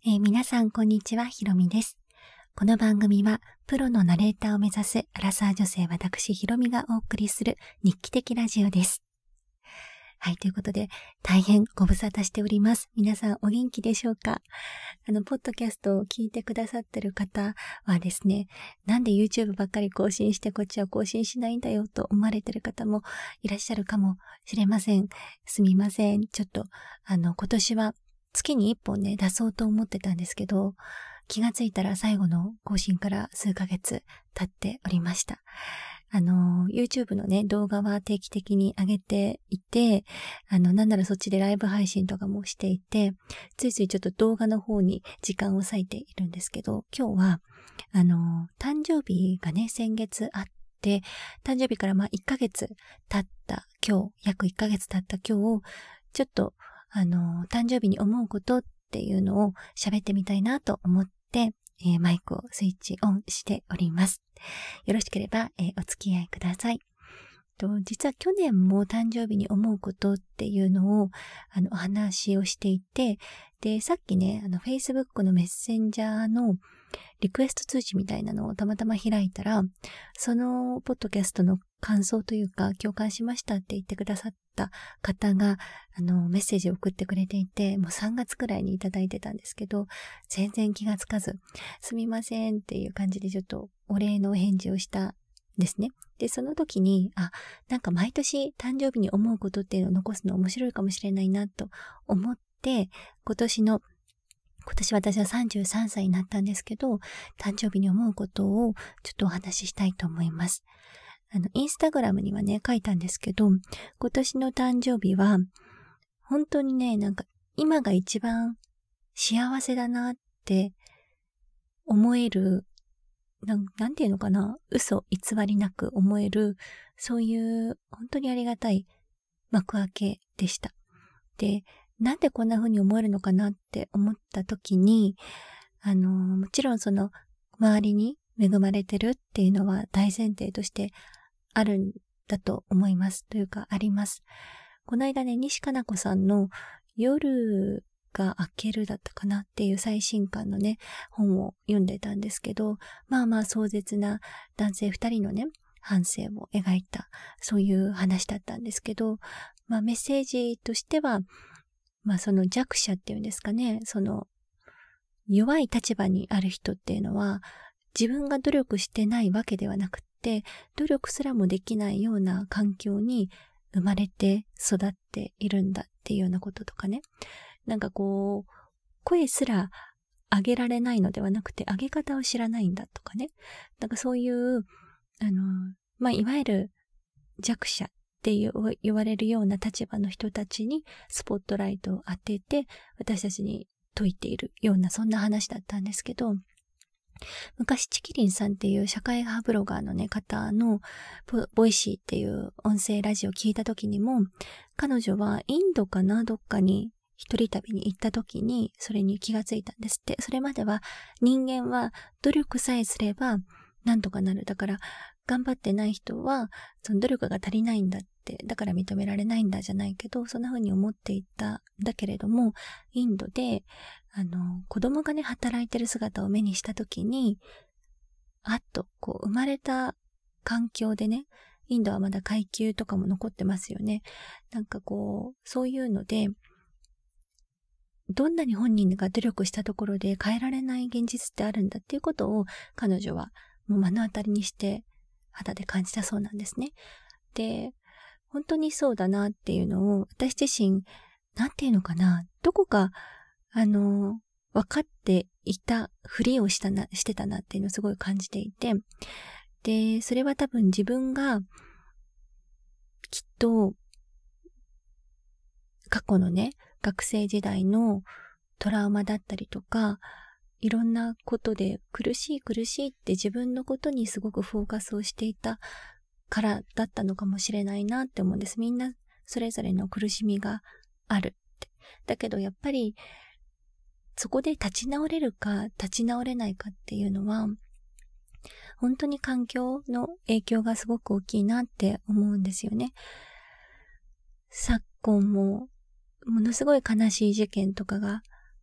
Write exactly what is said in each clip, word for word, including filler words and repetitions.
えー皆さんこんにちは、ひろみです。この番組はプロのナレーターを目指すアラサー女性私ひろみがお送りする日記的ラジオです。はい、ということで大変ご無沙汰しております。皆さんお元気でしょうか？あの、ポッドキャストを聞いてくださってる方はですね、なんで YouTube ばっかり更新してこっちは更新しないんだよと思われてる方もいらっしゃるかもしれません。すみません。ちょっと、あの、今年は月に一本ね、出そうと思ってたんですけど、気がついたら最後の更新から数ヶ月経っておりました。あの、YouTube のね、動画は定期的に上げていて、あの、なんならそっちでライブ配信とかもしていて、ついついちょっと動画の方に時間を割いているんですけど、今日は、あの、誕生日がね、先月あって、誕生日からまあいっかげつ経った今日、約いっかげつ経った今日、ちょっと、あの、誕生日に思うことっていうのを喋ってみたいなと思って、えーマイクをスイッチオンしております。よろしければ、えーお付き合いください。と実は去年も誕生日に思うことっていうのをあのお話をしていて、で、さっきね、あの Facebook のメッセンジャーのリクエスト通知みたいなのをたまたま開いたら、そのポッドキャストの感想というか共感しましたって言ってくださった方があのメッセージを送ってくれていて、もうさんがつくらいにいただいてたんですけど、全然気がつかず、すみませんっていう感じでちょっとお礼のお返事をしたですね。で、その時に、あ、なんか毎年誕生日に思うことっていうのを残すの面白いかもしれないなと思って、今年の、今年私はさんじゅうさんさいになったんですけど、誕生日に思うことをちょっとお話ししたいと思います。あの、インスタグラムにはね、書いたんですけど、今年の誕生日は、本当にね、なんか今が一番幸せだなって思えるな、なんていうのかな、嘘偽りなく思える、そういう本当にありがたい幕開けでした。で、なんでこんな風に思えるのかなって思った時に、あの、もちろんその周りに恵まれてるっていうのは大前提としてあるんだと思います。というかあります。この間ね、西加奈子さんの夜が明けるだったかなっていう最新刊のね、本を読んでたんですけど、まあまあ壮絶な男性二人のね、半生を描いた、そういう話だったんですけど、まあメッセージとしては、まあその弱者っていうんですかね、その弱い立場にある人っていうのは、自分が努力してないわけではなくって、努力すらもできないような環境に生まれて育っているんだっていうようなこととかね。なんかこう、声すら上げられないのではなくて、上げ方を知らないんだとかね。なんかそういう、あの、まあ、いわゆる弱者っていう言われるような立場の人たちにスポットライトを当てて、私たちに説いているような、そんな話だったんですけど、昔チキリンさんっていう社会派ブロガーのね、方のボイシーっていう音声ラジオを聞いた時にも、彼女はインドかな、どっかに一人旅に行った時にそれに気がついたんですって。それまでは人間は努力さえすればなんとかなる。だから頑張ってない人はその努力が足りないんだって。だから認められないんだじゃないけど、そんな風に思っていたんだけれども、インドであの子供がね働いてる姿を目にした時に、あっとこう生まれた環境でね、インドはまだ階級とかも残ってますよね。なんかこうそういうので、どんなに本人が努力したところで変えられない現実ってあるんだっていうことを彼女はもう目の当たりにして肌で感じたそうなんですね。で、本当にそうだなっていうのを私自身、なんていうのかな、どこかあの分かっていたふりをしたな、してたなっていうのをすごい感じていて、で、それは多分自分がきっと過去のね、学生時代のトラウマだったりとか、いろんなことで苦しい苦しいって自分のことにすごくフォーカスをしていたからだったのかもしれないなって思うんです。みんなそれぞれの苦しみがあるって。だけどやっぱりそこで立ち直れるか立ち直れないかっていうのは、本当に環境の影響がすごく大きいなって思うんですよね。昨今もものすごい悲しい事件とかが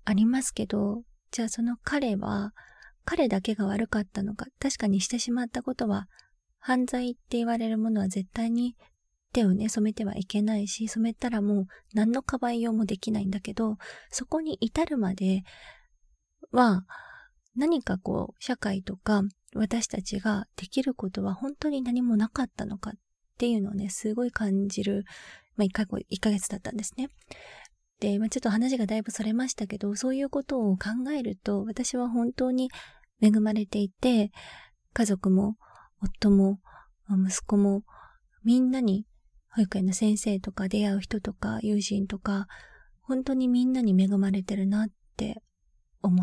ありますけど、じゃあその彼は、彼だけが悪かったのか、確かにしてしまったことは、犯罪って言われるものは絶対に手をね、染めてはいけないし、染めたらもう何のかばいようもできないんだけど、そこに至るまでは、何かこう、社会とか私たちができることは本当に何もなかったのかっていうのをね、すごい感じる、まあ、いっかげつだったんですね。で、まあ、ちょっと話がだいぶそれましたけど、そういうことを考えると、私は本当に恵まれていて、家族も夫も息子もみんなに、保育園の先生とか出会う人とか友人とか、本当にみんなに恵まれてるなって思って、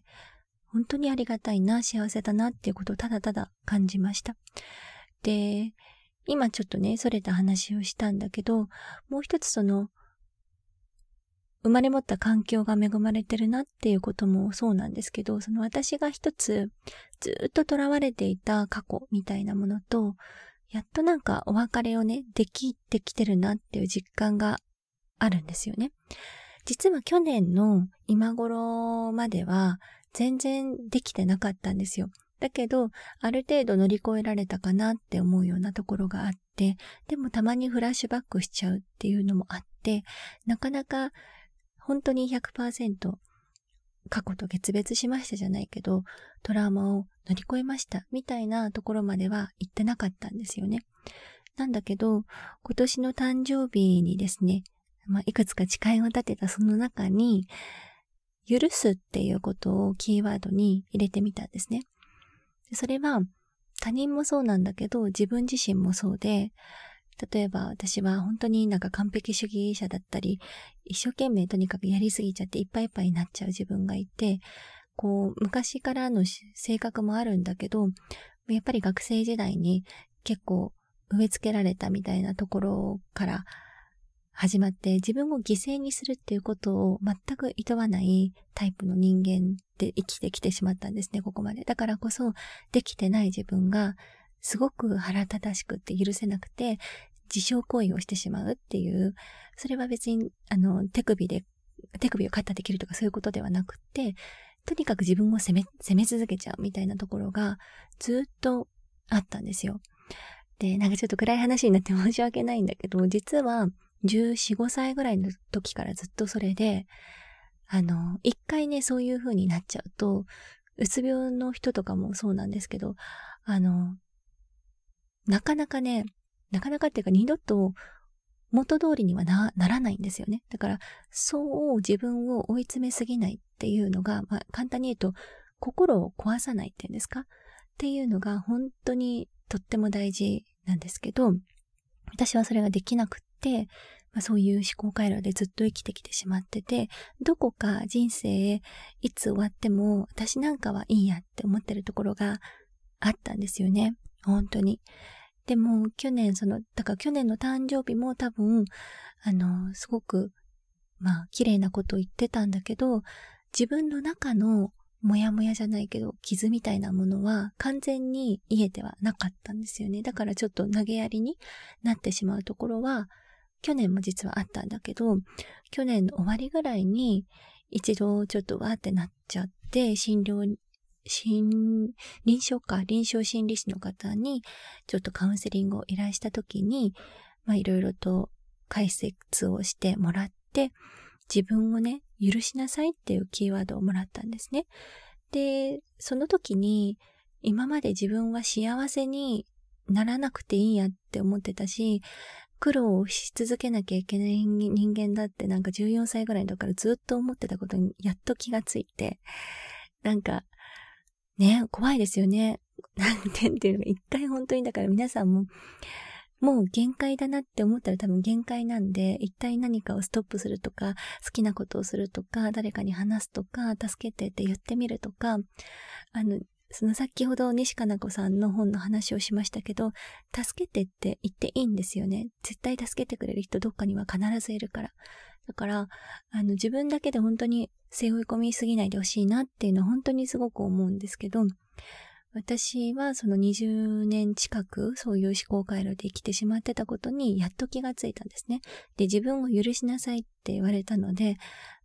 本当にありがたいな、幸せだなっていうことをただただ感じました。で、今ちょっとね、それた話をしたんだけど、もう一つその、生まれ持った環境が恵まれてるなっていうこともそうなんですけど、その私が一つずっと囚われていた過去みたいなものと、やっとなんかお別れをね、できてきてるなっていう実感があるんですよね。実は去年の今頃までは全然できてなかったんですよ。だけど、ある程度乗り越えられたかなって思うようなところがあって、でもたまにフラッシュバックしちゃうっていうのもあって、なかなか本当に ひゃくパーセント 過去と決別しましたじゃないけど、トラウマを乗り越えましたみたいなところまでは行ってなかったんですよね。なんだけど、今年の誕生日にですね、まあ、いくつか誓いを立てたその中に、許すっていうことをキーワードに入れてみたんですね。それは他人もそうなんだけど、自分自身もそうで、例えば私は本当になんか完璧主義者だったり、一生懸命とにかくやりすぎちゃっていっぱいいっぱいになっちゃう自分がいて、こう昔からの性格もあるんだけど、やっぱり学生時代に結構植え付けられたみたいなところから始まって、自分を犠牲にするっていうことを全く厭わないタイプの人間で生きてきてしまったんですね、ここまで。だからこそできてない自分がすごく腹立たしくって許せなくて、自傷行為をしてしまうっていう、それは別に、あの、手首で、手首をカッターできるとかそういうことではなくて、とにかく自分を責め、責め続けちゃうみたいなところがずっとあったんですよ。で、なんかちょっと暗い話になって申し訳ないんだけど、実はじゅうよん、ごさいぐらいの時からずっとそれで、あの、一回ね、そういう風になっちゃうと、うつ病の人とかもそうなんですけど、あの、なかなかね、なかなかっていうか二度と元通りには な, ならないんですよね。だから、そう自分を追い詰めすぎないっていうのが、まあ、簡単に言うと、心を壊さないっていうんですかっていうのが本当にとっても大事なんですけど、私はそれができなくって、まあ、そういう思考回路でずっと生きてきてしまってて、どこか人生いつ終わっても私なんかはいいやって思ってるところがあったんですよね。本当に。でも去年その、だから去年の誕生日も多分、あの、すごく、まあ、綺麗なことを言ってたんだけど、自分の中のもやもやじゃないけど、傷みたいなものは完全に癒えてはなかったんですよね。だからちょっと投げやりになってしまうところは、去年も実はあったんだけど、去年の終わりぐらいに一度ちょっとわーってなっちゃって、診療臨床か、臨床心理士の方にちょっとカウンセリングを依頼したときに、まあいろいろと解説をしてもらって、自分をね、許しなさいっていうキーワードをもらったんですね。で、その時に、今まで自分は幸せにならなくていいやって思ってたし、苦労をし続けなきゃいけない人間だってなんかじゅうよんさいぐらいの時からずっと思ってたことにやっと気がついて、なんか、ね、怖いですよね。なんてっていうのが一回本当にだから皆さんももう限界だなって思ったら多分限界なんで、一体何かをストップするとか、好きなことをするとか、誰かに話すとか、助けてって言ってみるとか、あの、その先ほど西加奈子さんの本の話をしましたけど、助けてって言っていいんですよね。絶対助けてくれる人どっかには必ずいるから。だから、あの、自分だけで本当に背負い込みすぎないでほしいなっていうのは本当にすごく思うんですけど、私はそのにじゅうねん近くそういう思考回路で生きてしまってたことにやっと気がついたんですね。で、自分を許しなさいって言われたので、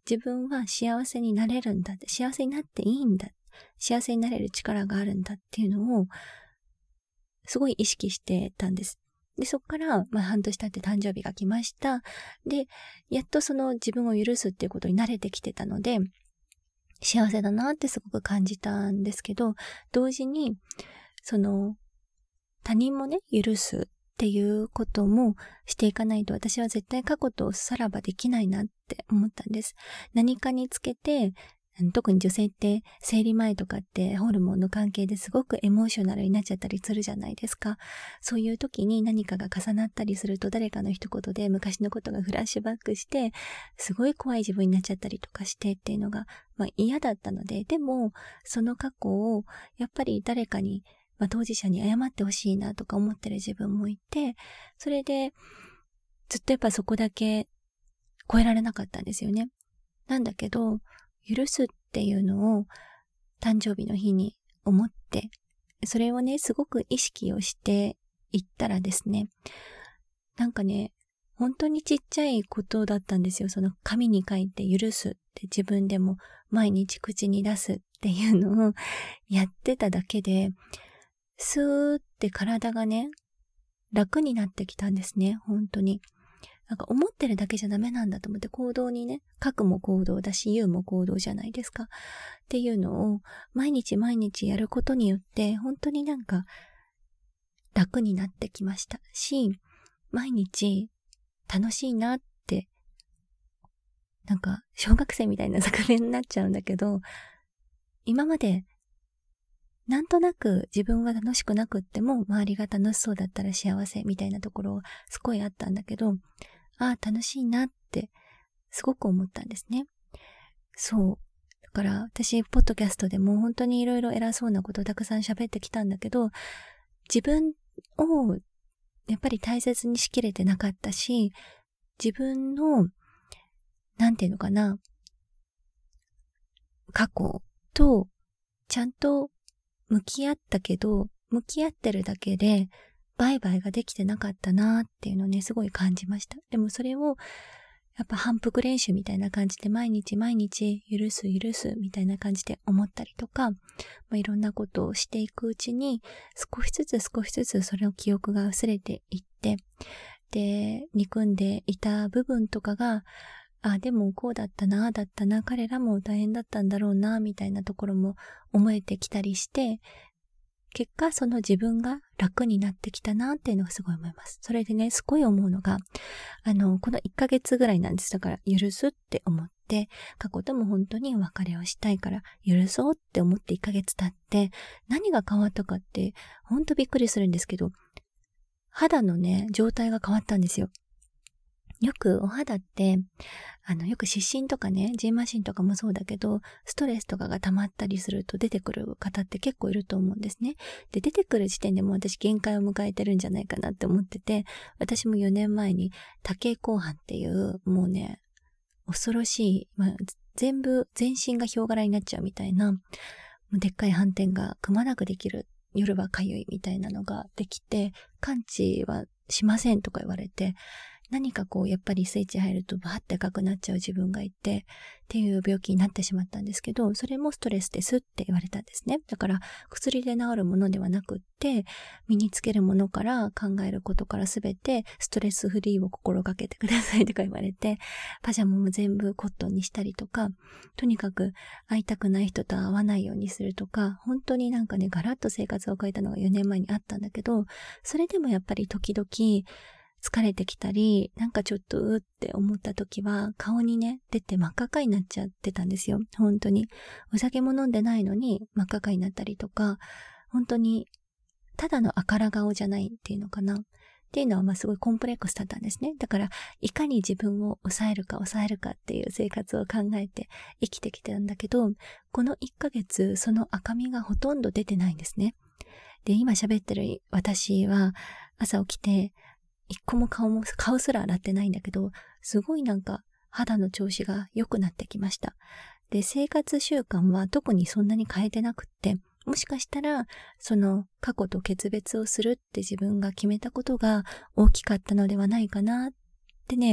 自分は幸せになれるんだって、幸せになっていいんだ、幸せになれる力があるんだっていうのをすごい意識してたんです。で、そっから、まあ、半年経って誕生日が来ました。で、やっとその自分を許すっていうことに慣れてきてたので、幸せだなってすごく感じたんですけど、同時に、その、他人もね、許すっていうこともしていかないと、私は絶対過去とさらばできないなって思ったんです。何かにつけて、特に女性って生理前とかってホルモンの関係ですごくエモーショナルになっちゃったりするじゃないですか。そういう時に何かが重なったりすると、誰かの一言で昔のことがフラッシュバックして、すごい怖い自分になっちゃったりとかしてっていうのが、まあ嫌だったので、でもその過去をやっぱり誰かに、まあ、当事者に謝ってほしいなとか思ってる自分もいて、それでずっとやっぱそこだけ超えられなかったんですよね。なんだけど、許すっていうのを誕生日の日に思って、それをね、すごく意識をしていったらですね、なんかね、本当にちっちゃいことだったんですよ。その紙に書いて許すって自分でも毎日口に出すっていうのをやってただけで、スーって体がね、楽になってきたんですね、本当に。なんか思ってるだけじゃダメなんだと思って行動にね、書くも行動だし、言うも行動じゃないですか。っていうのを毎日毎日やることによって、本当になんか楽になってきましたし、毎日楽しいなって、なんか小学生みたいな作品になっちゃうんだけど、今までなんとなく自分は楽しくなくっても周りが楽しそうだったら幸せみたいなところすごいあったんだけど、ああ楽しいなってすごく思ったんですね。そう。だから私ポッドキャストでも本当にいろいろ偉そうなことをたくさん喋ってきたんだけど、自分をやっぱり大切にしきれてなかったし、自分のなんていうのかな、過去とちゃんと向き合ったけど、向き合ってるだけでバイバイができてなかったなーっていうのをね、すごい感じました。でもそれをやっぱ反復練習みたいな感じで毎日毎日許す許すみたいな感じで思ったりとか、まあ、いろんなことをしていくうちに少しずつ少しずつそれの記憶が薄れていって、で、憎んでいた部分とかが、あ、でもこうだったな、だったな、彼らも大変だったんだろうな、みたいなところも思えてきたりして、結果その自分が楽になってきたなっていうのがすごい思います。それでね、すごい思うのが、あの、このいっかげつぐらいなんです。だから、許すって思って、過去とも本当にお別れをしたいから、許そうって思っていっかげつ経って、何が変わったかって、本当びっくりするんですけど、肌のね、状態が変わったんですよ。よくお肌って、あの、よく湿疹とかね、ジンマシンとかもそうだけど、ストレスとかが溜まったりすると出てくる方って結構いると思うんですね。で、出てくる時点でもう私限界を迎えてるんじゃないかなって思ってて、私もよねんまえに多形紅斑っていう、もうね、恐ろしい、まあ、全部、全身がヒョウ柄になっちゃうみたいな、もうでっかい斑点がくまなくできる、夜はかゆいみたいなのができて、完治はしませんとか言われて、何かこうやっぱりスイッチ入るとバーって赤くなっちゃう自分がいてっていう病気になってしまったんですけど、それもストレスですって言われたんですね。だから薬で治るものではなくって、身につけるものから考えることからすべてストレスフリーを心がけてくださいとか言われて、パジャマも全部コットンにしたりとか、とにかく会いたくない人と会わないようにするとか、本当になんかねガラッと生活を変えたのがよねんまえにあったんだけど、それでもやっぱり時々疲れてきたり、なんかちょっとうって思った時は顔にね、出て真っ赤っかになっちゃってたんですよ。本当に。お酒も飲んでないのに真っ赤っかになったりとか、本当にただのあから顔じゃないっていうのかな。っていうのはまあすごいコンプレックスだったんですね。だからいかに自分を抑えるか抑えるかっていう生活を考えて生きてきてたんだけど、このいっかげつその赤みがほとんど出てないんですね。で、今喋ってる私は朝起きて一個も顔も、顔すら洗ってないんだけど、すごいなんか肌の調子が良くなってきました。で、生活習慣は特にそんなに変えてなくって、もしかしたら、その過去と決別をするって自分が決めたことが大きかったのではないかなってね、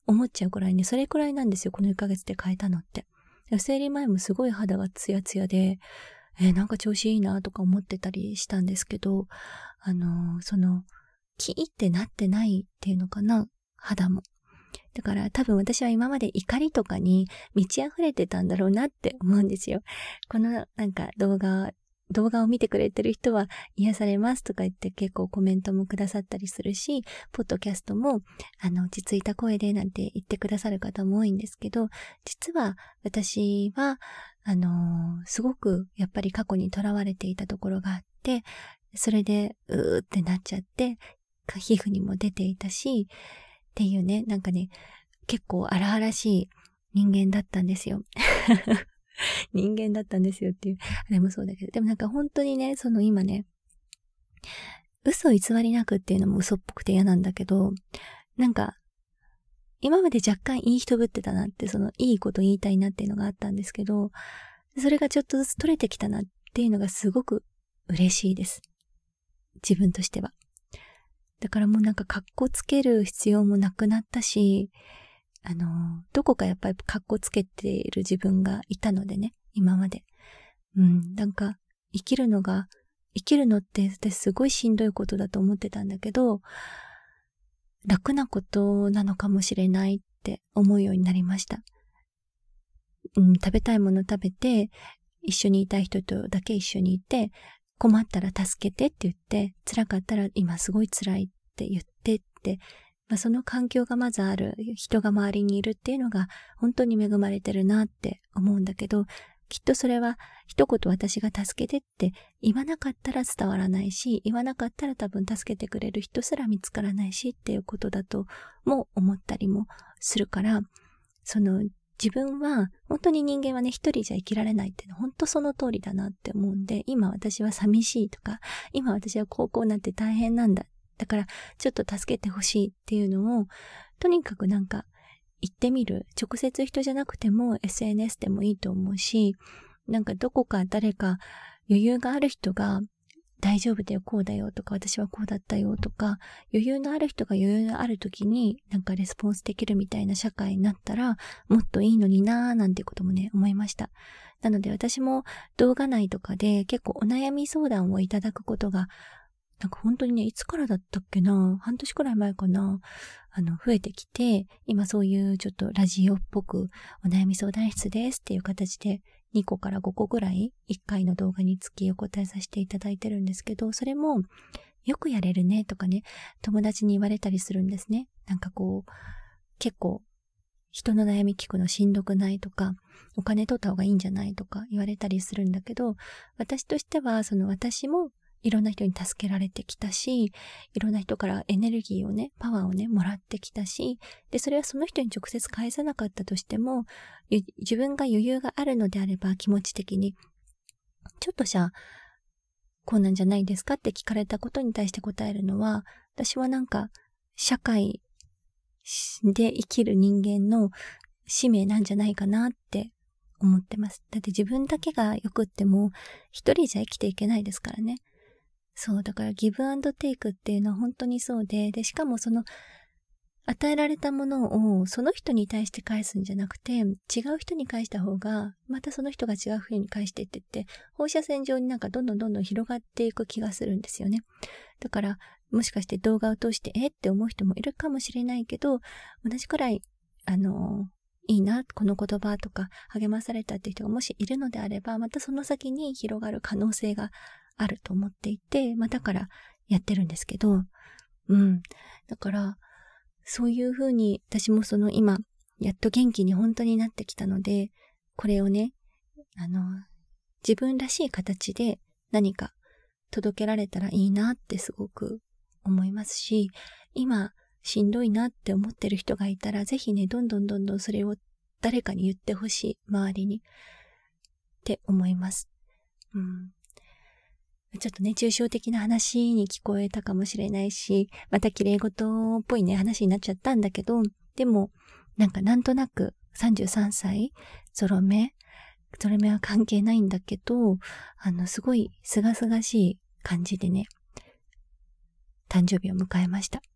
思っちゃうくらいね、それくらいなんですよ、このいっかげつで変えたのって。生理前もすごい肌がツヤツヤで、えー、なんか調子いいなとか思ってたりしたんですけど、あのー、その、キーってなってないっていうのかな、肌も。だから多分私は今まで怒りとかに満ち溢れてたんだろうなって思うんですよ。このなんか動画、動画を見てくれてる人は癒されますとか言って結構コメントもくださったりするし、ポッドキャストもあの落ち着いた声でなんて言ってくださる方も多いんですけど、実は私はあのー、すごくやっぱり過去にとらわれていたところがあって、それでうーってなっちゃって皮膚にも出ていたしっていうね、なんかね、結構荒々しい人間だったんですよ。人間だったんですよっていう、あれもそうだけど、でもなんか本当にね、その今ね、嘘偽りなくっていうのも嘘っぽくて嫌なんだけど、なんか、今まで若干いい人ぶってたなって、そのいいこと言いたいなっていうのがあったんですけど、それがちょっとずつ取れてきたなっていうのがすごく嬉しいです。自分としては。だからもうなんか格好つける必要もなくなったし、あの、どこかやっぱり格好つけている自分がいたのでね、今まで。うん、なんか生きるのが、生きるのって私すごいしんどいことだと思ってたんだけど、楽なことなのかもしれないって思うようになりました。うん、食べたいもの食べて、一緒にいたい人とだけ一緒にいて、困ったら助けてって言って、辛かったら今すごい辛いって言ってって、まあ、その環境がまずある、人が周りにいるっていうのが本当に恵まれてるなって思うんだけど、きっとそれは一言私が助けてって言わなかったら伝わらないし、言わなかったら多分助けてくれる人すら見つからないしっていうことだとも思ったりもするから、その自分は本当に人間はね一人じゃ生きられないっていうのは本当その通りだなって思うんで、今私は寂しいとか、今私は高校なんて大変なんだ、だからちょっと助けてほしいっていうのをとにかくなんか言ってみる。直接人じゃなくても エスエヌエス でもいいと思うし、なんかどこか誰か余裕がある人が大丈夫だよ、こうだよとか、私はこうだったよとか、余裕のある人が余裕のある時になんかレスポンスできるみたいな社会になったらもっといいのになーなんてこともね思いました。なので私も動画内とかで結構お悩み相談をいただくことがなんか本当にね、いつからだったっけな、半年くらい前かな、あの、増えてきて、今そういうちょっとラジオっぽく、お悩み相談室ですっていう形で、にこからごこぐらい、いっかいの動画につきお答えさせていただいてるんですけど、それも、よくやれるねとかね、友達に言われたりするんですね。なんかこう、結構、人の悩み聞くのしんどくないとか、お金取った方がいいんじゃないとか言われたりするんだけど、私としては、その私も、いろんな人に助けられてきたし、いろんな人からエネルギーをね、パワーをね、もらってきたし、で、それはその人に直接返さなかったとしても、自分が余裕があるのであれば気持ち的に、ちょっとじゃあ、こうなんじゃないですかって聞かれたことに対して答えるのは、私はなんか、社会で生きる人間の使命なんじゃないかなって思ってます。だって自分だけが良くっても、一人じゃ生きていけないですからね。そう、だからギブアンドテイクっていうのは本当にそうで、で、しかもその、与えられたものをその人に対して返すんじゃなくて、違う人に返した方が、またその人が違う風に返していってって、放射線状になんかどんどんどんどん広がっていく気がするんですよね。だから、もしかして動画を通して、えって思う人もいるかもしれないけど、同じくらい、あの、いいな、この言葉とか励まされたって人がもしいるのであれば、またその先に広がる可能性があると思っていて、まあだからやってるんですけど、うん。だから、そういうふうに私もその今、やっと元気に本当になってきたので、これをね、あの、自分らしい形で何か届けられたらいいなってすごく思いますし、今しんどいなって思ってる人がいたら、ぜひね、どんどんどんどんそれを誰かに言ってほしい、周りにって思います。うん。ちょっとね、抽象的な話に聞こえたかもしれないし、また綺麗事っぽいね、話になっちゃったんだけど、でも、なんかなんとなくさんじゅうさんさい、ゾロ目、ゾロ目は関係ないんだけど、あの、すごい清々しい感じでね、誕生日を迎えました。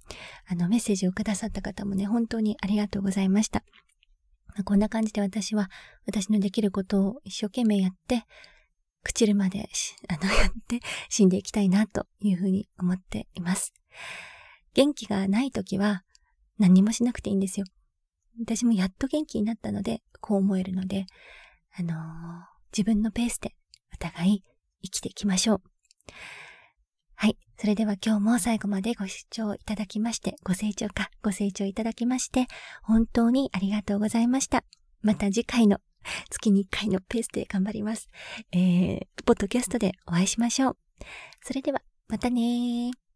あの、メッセージをくださった方もね、本当にありがとうございました。こんな感じで私は、私のできることを一生懸命やって、朽ちるまで、あの、やって死んでいきたいなというふうに思っています。元気がないときは何もしなくていいんですよ。私もやっと元気になったので、こう思えるので、あのー、自分のペースでお互い生きていきましょう。はい。それでは今日も最後までご視聴いただきまして、ご清聴か、ご清聴いただきまして、本当にありがとうございました。また次回の月にいっかいのペースで頑張ります。えー、ポッドキャストでお会いしましょう。それでは、またねー。